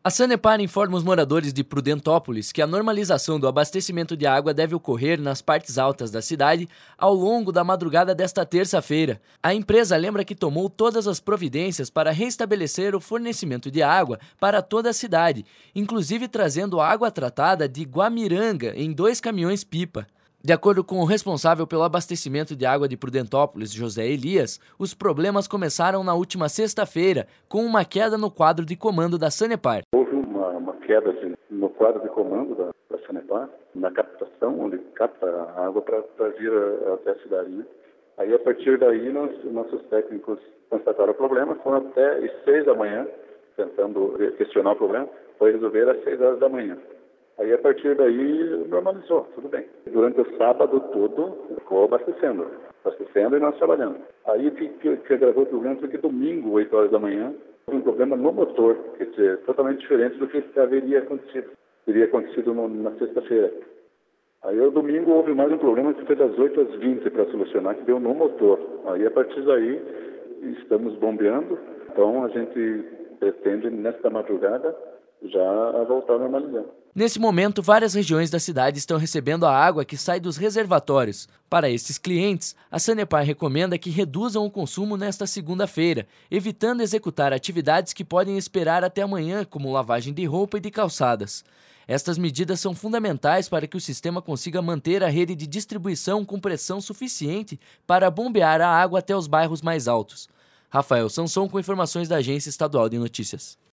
A Sanepar informa os moradores de Prudentópolis que a normalização do abastecimento de água deve ocorrer nas partes altas da cidade ao longo da madrugada desta terça-feira. A empresa lembra que tomou todas as providências para restabelecer o fornecimento de água para toda a cidade, inclusive trazendo água tratada de Guamiranga em 2 caminhões-pipa. De acordo com o responsável pelo abastecimento de água de Prudentópolis, José Elias, os problemas começaram na última sexta-feira, com uma queda no quadro de comando da Sanepar. Houve uma queda no quadro de comando da Sanepar, na captação, onde capta a água para vir até a cidade. Né? Aí, a partir daí, nossos técnicos constataram o problema, foram até às 6 da manhã, tentando questionar o problema, foi resolver às 6 horas da manhã. Aí, a partir daí, normalizou, tudo bem. Durante o sábado todo, ficou abastecendo e nós trabalhando. Aí, que agravou o problema foi que domingo, 8 horas da manhã, houve um problema no motor, quer dizer, totalmente diferente do que haveria acontecido. Teria acontecido na sexta-feira. Aí, no domingo, houve mais um problema que foi das 8 às 20 para solucionar, que deu no motor. Aí, a partir daí, estamos bombeando. Então, a gente pretende, nesta madrugada, já voltar a normalizar. Nesse momento, várias regiões da cidade estão recebendo a água que sai dos reservatórios. Para estes clientes, a Sanepar recomenda que reduzam o consumo nesta segunda-feira, evitando executar atividades que podem esperar até amanhã, como lavagem de roupa e de calçadas. Estas medidas são fundamentais para que o sistema consiga manter a rede de distribuição com pressão suficiente para bombear a água até os bairros mais altos. Rafael Sanson com informações da Agência Estadual de Notícias.